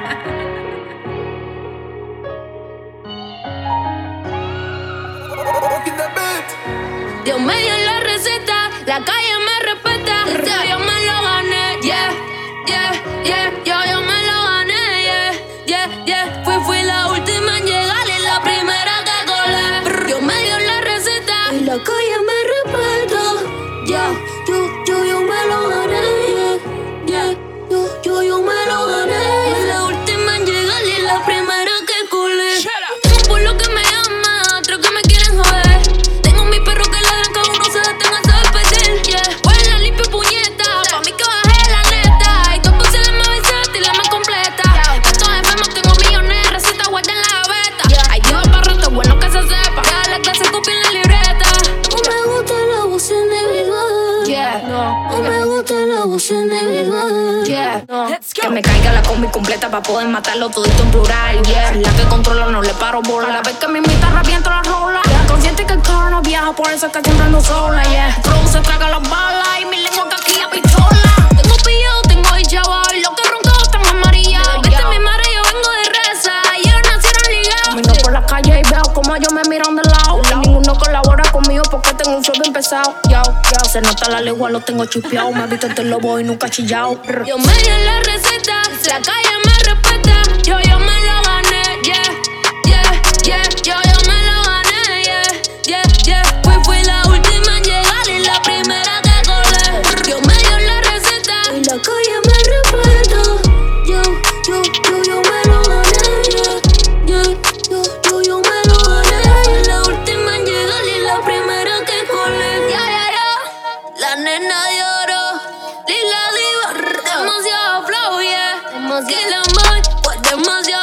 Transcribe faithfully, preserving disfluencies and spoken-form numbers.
Dios me dio la receta, la calle me respeta. Yo, yo me lo gané, yeah, yeah, yeah. Yo, yo me lo gané, yeah, yeah, yeah. Fui, fui la última en llegar y la primera que colé. Dios me dio la receta y la calle me respeta. Yeah, yo, yo, yo me lo gané, yeah, yeah. Yo, yo, yo me lo gané. Fui la última en llegar y la primera que colé. Tengo un pueblo que me llama, otros que me quieren joder. Tengo mi perro que ladran, que uno se detenga a saber pedir, yeah. Huele limpio puñeta, pa' mí que bajé la neta. Y tú puse la más versátil, la más completa. Estos enfermos tengo millones de recetas, guarden la gaveta. Hay Dios para rato, bueno que se sepa. Dale que se copie en la libreta. No me gusta la voz individual, yeah, no. No me gusta la voz individual, yeah, no. Que me caiga la combi completa pa' poder matarlo todito en plural, yeah. La que controla no le paro bola. La vez que me invita reviento la rola, yeah. Consciente que el carro no viaja, por eso es que siempre ando sola, yeah. Flow se traga las balas y mi lengua que aquí a pistola. Tengo pillado, tengo el chaval, lo que ronco están amarillados. Viste mi madre, yo vengo de reza, ellos nacieron ligados. Camino por la calle y veo como ellos me miran de lado. Ninguno colabora conmigo porque tengo un flow bien pesado. Yo, yo, se nota la lengua, lo tengo chipeado. Me visto este lobo y nunca chillado. Yo me dio la receta, la calle me respeta. Yo, yo me lo gané, yeah, yeah, yeah. Yo, yo me lo gané, yeah, yeah, yeah. Fui, fui la última en llegar y la primera que colé. Yo me dio la receta y la calle me respeta. Yo, yo, yo, yo me lo gané, yeah, yeah. Yo, yo, yo me lo gané. La última en llegar y la primera que colé. Ya, ya, ya. La nena de oro, Lila Diva, demasiado flow, yeah. Demasiado amor, pues demasiado.